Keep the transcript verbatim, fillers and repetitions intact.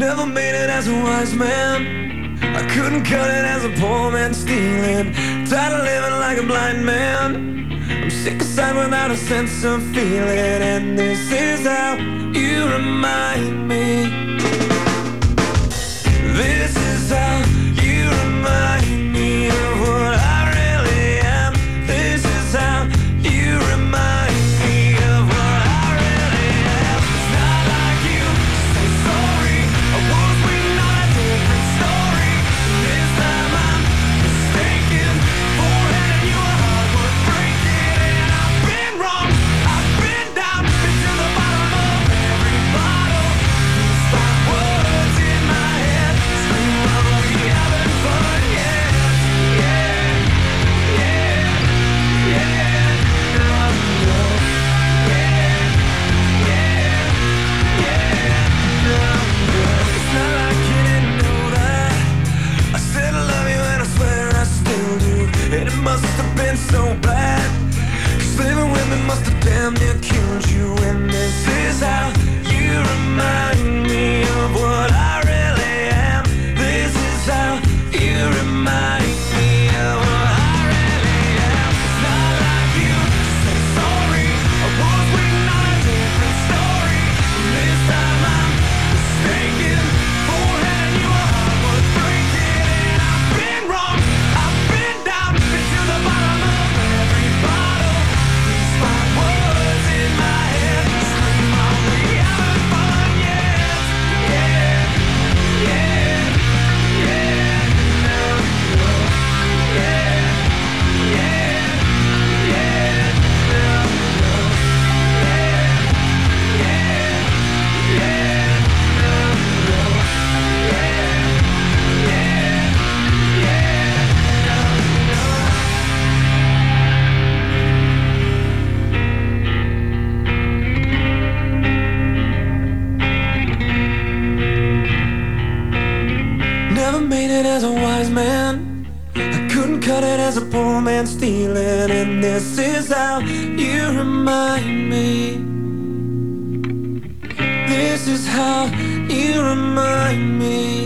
Never made it as a wise man. I couldn't cut it as a poor man stealing. Tired of living like a blind man. I'm sick aside without a sense of feeling. And this is how you remind me. This is how you remind me of what I really am. This is how you remind me of what I really am. It's not like you say sorry. I was waiting on a different story. This time I'm mistaken for handing you a heart worth breaking. And I've been wrong, I've been down, been to the bottom of every bottle. These five words in my head scream, are we having fun yet? Yeah, yeah, yeah, no, no. Yeah, yeah, yeah, no, no. It's not like you didn't know that I said I love you and I swear I still do. And it must have been so bad, 'cause living with me must have damn near killed you. And this is how you remind me of what I really am. This is how you remind me of what I really am. It's not like you say sorry. I was waiting on a different story. This time I'm mistaken for handing you a heart worth breaking. And I've been wrong, I've been down, been to the bottom of every bottle. These five words in my head scream, are we having fun yet? Yeah, yeah, yeah, no, no. Yeah, yeah, yeah, no, no. Yeah, yeah, yeah, no, no. Yeah, yeah, yeah, no, no. Never made it as a wise man. I couldn't cut it as a poor man stealing. And this is how you remind me. This is how you remind me.